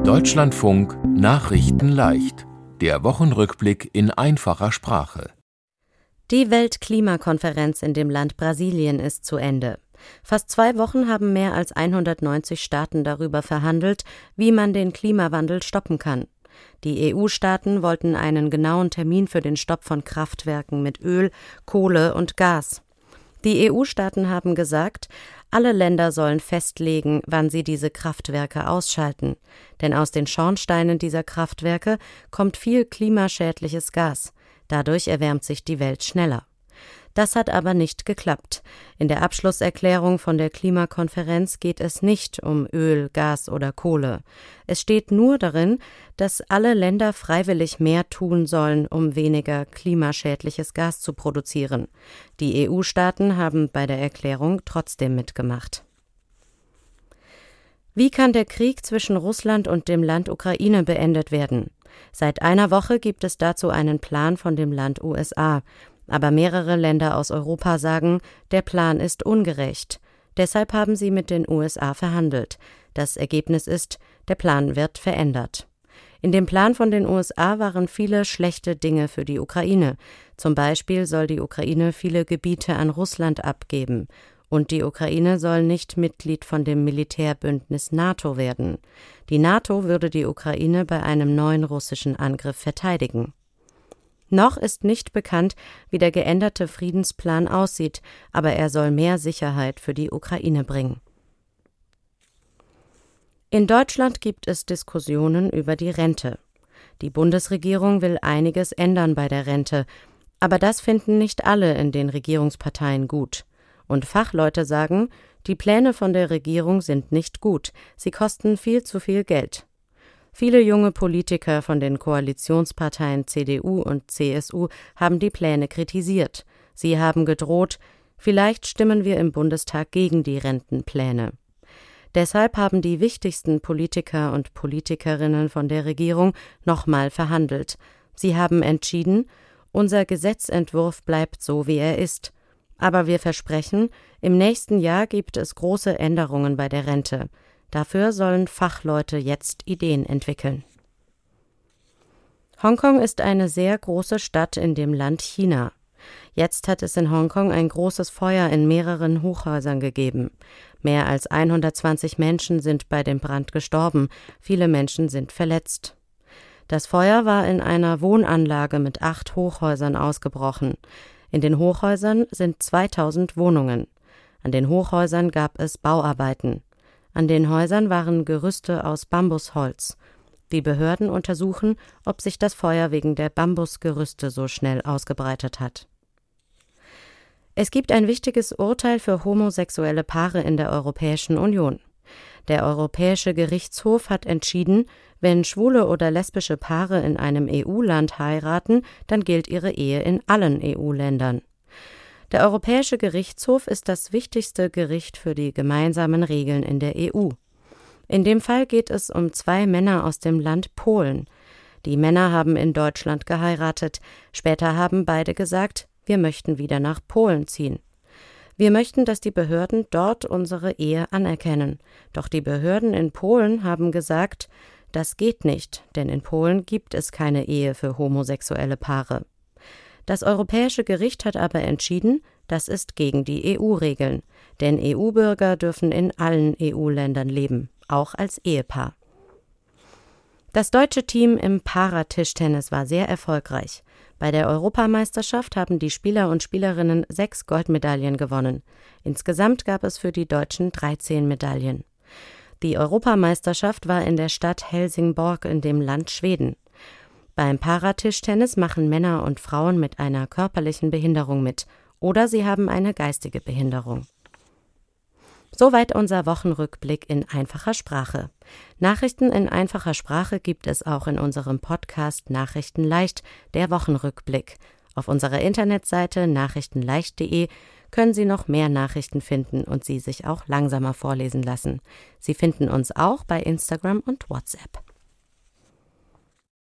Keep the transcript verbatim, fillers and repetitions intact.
Deutschlandfunk Nachrichten leicht. Der Wochenrückblick in einfacher Sprache. Die Weltklimakonferenz in dem Land Brasilien ist zu Ende. Fast zwei Wochen haben mehr als hundertneunzig Staaten darüber verhandelt, wie man den Klimawandel stoppen kann. Die E U-Staaten wollten einen genauen Termin für den Stopp von Kraftwerken mit Öl, Kohle und Gas. Die E U-Staaten haben gesagt, alle Länder sollen festlegen, wann sie diese Kraftwerke ausschalten. Denn aus den Schornsteinen dieser Kraftwerke kommt viel klimaschädliches Gas. Dadurch erwärmt sich die Welt schneller. Das hat aber nicht geklappt. In der Abschlusserklärung von der Klimakonferenz geht es nicht um Öl, Gas oder Kohle. Es steht nur darin, dass alle Länder freiwillig mehr tun sollen, um weniger klimaschädliches Gas zu produzieren. Die E U-Staaten haben bei der Erklärung trotzdem mitgemacht. Wie kann der Krieg zwischen Russland und dem Land Ukraine beendet werden? Seit einer Woche gibt es dazu einen Plan von dem Land U S A. Aber mehrere Länder aus Europa sagen, der Plan ist ungerecht. Deshalb haben sie mit den U S A verhandelt. Das Ergebnis ist, der Plan wird verändert. In dem Plan von den U S A waren viele schlechte Dinge für die Ukraine. Zum Beispiel soll die Ukraine viele Gebiete an Russland abgeben. Und die Ukraine soll nicht Mitglied von dem Militärbündnis NATO werden. Die NATO würde die Ukraine bei einem neuen russischen Angriff verteidigen. Noch ist nicht bekannt, wie der geänderte Friedensplan aussieht, aber er soll mehr Sicherheit für die Ukraine bringen. In Deutschland gibt es Diskussionen über die Rente. Die Bundesregierung will einiges ändern bei der Rente, aber das finden nicht alle in den Regierungsparteien gut. Und Fachleute sagen, die Pläne von der Regierung sind nicht gut, sie kosten viel zu viel Geld. Viele junge Politiker von den Koalitionsparteien C D U und C S U haben die Pläne kritisiert. Sie haben gedroht, vielleicht stimmen wir im Bundestag gegen die Rentenpläne. Deshalb haben die wichtigsten Politiker und Politikerinnen von der Regierung nochmal verhandelt. Sie haben entschieden, unser Gesetzentwurf bleibt so, wie er ist. Aber wir versprechen, im nächsten Jahr gibt es große Änderungen bei der Rente. Dafür sollen Fachleute jetzt Ideen entwickeln. Hongkong ist eine sehr große Stadt in dem Land China. Jetzt hat es in Hongkong ein großes Feuer in mehreren Hochhäusern gegeben. Mehr als hundertzwanzig Menschen sind bei dem Brand gestorben, viele Menschen sind verletzt. Das Feuer war in einer Wohnanlage mit acht Hochhäusern ausgebrochen. In den Hochhäusern sind zweitausend Wohnungen. An den Hochhäusern gab es Bauarbeiten. An den Häusern waren Gerüste aus Bambusholz. Die Behörden untersuchen, ob sich das Feuer wegen der Bambusgerüste so schnell ausgebreitet hat. Es gibt ein wichtiges Urteil für homosexuelle Paare in der Europäischen Union. Der Europäische Gerichtshof hat entschieden, wenn schwule oder lesbische Paare in einem E U-Land heiraten, dann gilt ihre Ehe in allen E U-Ländern. Der Europäische Gerichtshof ist das wichtigste Gericht für die gemeinsamen Regeln in der E U. In dem Fall geht es um zwei Männer aus dem Land Polen. Die Männer haben in Deutschland geheiratet. Später haben beide gesagt, wir möchten wieder nach Polen ziehen. Wir möchten, dass die Behörden dort unsere Ehe anerkennen. Doch die Behörden in Polen haben gesagt, das geht nicht, denn in Polen gibt es keine Ehe für homosexuelle Paare. Das Europäische Gericht hat aber entschieden, das ist gegen die E U-Regeln, denn E U-Bürger dürfen in allen E U-Ländern leben, auch als Ehepaar. Das deutsche Team im Paratischtennis war sehr erfolgreich. Bei der Europameisterschaft haben die Spieler und Spielerinnen sechs Goldmedaillen gewonnen. Insgesamt gab es für die Deutschen dreizehn Medaillen. Die Europameisterschaft war in der Stadt Helsingborg in dem Land Schweden. Beim Paratischtennis machen Männer und Frauen mit einer körperlichen Behinderung mit oder sie haben eine geistige Behinderung. Soweit unser Wochenrückblick in einfacher Sprache. Nachrichten in einfacher Sprache gibt es auch in unserem Podcast Nachrichten leicht, der Wochenrückblick. Auf unserer Internetseite nachrichtenleicht punkt de können Sie noch mehr Nachrichten finden und sie sich auch langsamer vorlesen lassen. Sie finden uns auch bei Instagram und WhatsApp.